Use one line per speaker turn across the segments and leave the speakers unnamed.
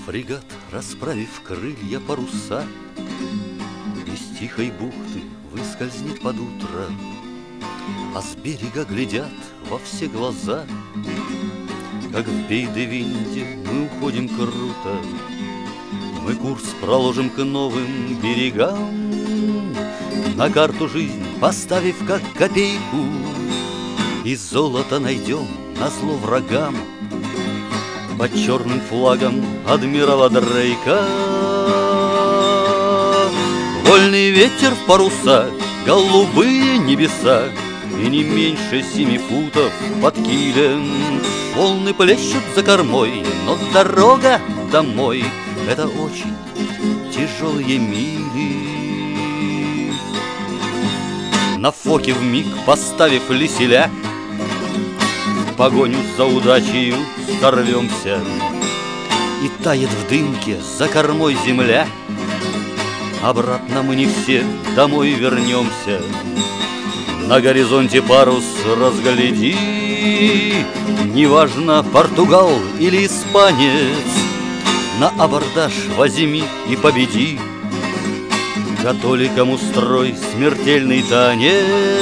Фрегат, расправив крылья паруса, из тихой бухты выскользнет под утро, а с берега глядят во все глаза. Как в Бейдевинде мы уходим круто, мы курс проложим к новым берегам, на карту жизнь поставив как копейку, и золото найдем назло врагам. Под черным флагом адмирала Дрейка вольный ветер в паруса, голубые небеса, и не меньше 7 футов под килем. Волны плещут за кормой, но дорога домой — это очень тяжелые мили. На фоке вмиг поставив леселя, в погоню за удачею сорвемся, и тает в дымке за кормой земля. Обратно мы не все домой вернемся. На горизонте парус разгляди, неважно, португал или испанец, на абордаж возьми и победи. Католикам устрой смертельный танец.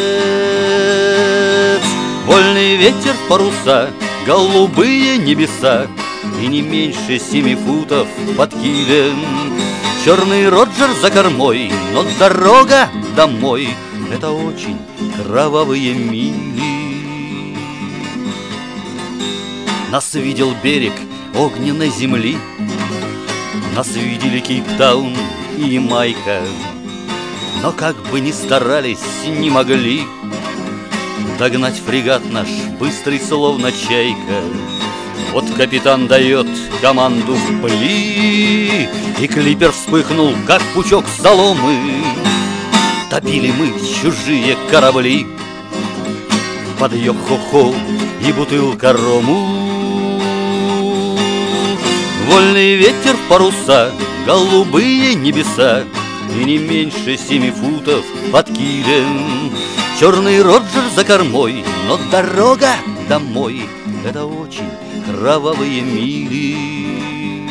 Вольный ветер в паруса, голубые небеса, и не меньше 7 футов под килем. Черный Роджер за кормой, но дорога домой — это очень кровавые мили. Нас видел берег огненной земли, нас видели Кейптаун и Ямайка, но как бы ни старались, не могли догнать фрегат наш, быстрый словно чайка. Вот капитан дает команду «Пли», и клипер вспыхнул, как пучок соломы. Топили мы чужие корабли под йо-хо-хо и бутылка рому. Вольный ветер в паруса, голубые небеса, и не меньше 7 футов под килем. Черный Роджер за кормой, но дорога домой — это очень кровавые мили.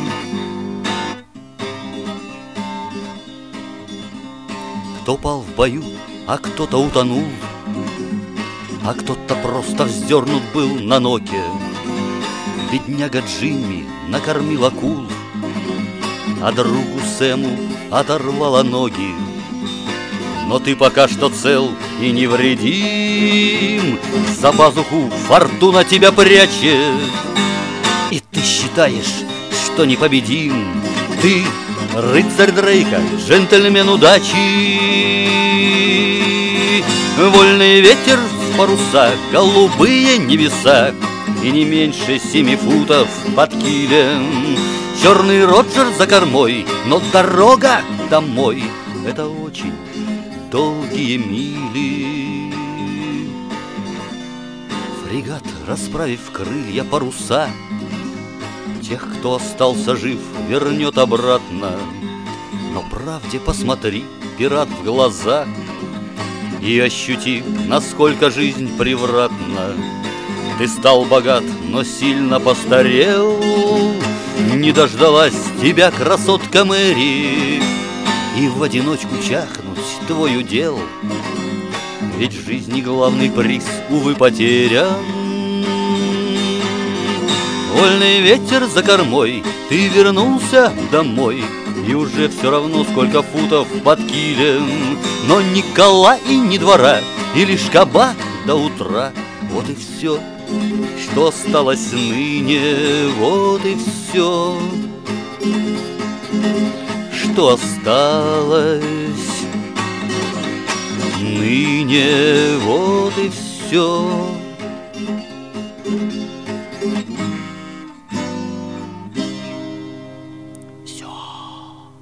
Кто пал в бою, а кто-то утонул, а кто-то просто вздернут был на ноке. Бедняга Джимми накормил акул, а другу Сэму оторвала ноги. Но ты пока что цел и невредим, за пазуху фортуна тебя прячет, и ты считаешь, что непобедим. Ты рыцарь Дрейка, джентльмен удачи. Вольный ветер в паруса, голубые небеса, и не меньше 7 футов под килем. Черный Роджер за кормой, но дорога домой — это очень долгие мили. Фрегат, расправив крылья паруса, тех, кто остался жив, вернет обратно. Но правде посмотри, пират, в глаза, и ощути, насколько жизнь превратна. Ты стал богат, но сильно постарел, не дождалась тебя красотка Мэри, и в одиночку чахнуть твой удел. Ведь в жизни главный приз, увы, потерян. Вольный ветер за кормой, ты вернулся домой, и уже все равно, сколько футов под килем. Но ни кола и ни двора, и лишь кабак до утра. Вот и все, что осталось ныне. Вот и все, что осталось ныне. Вот и все.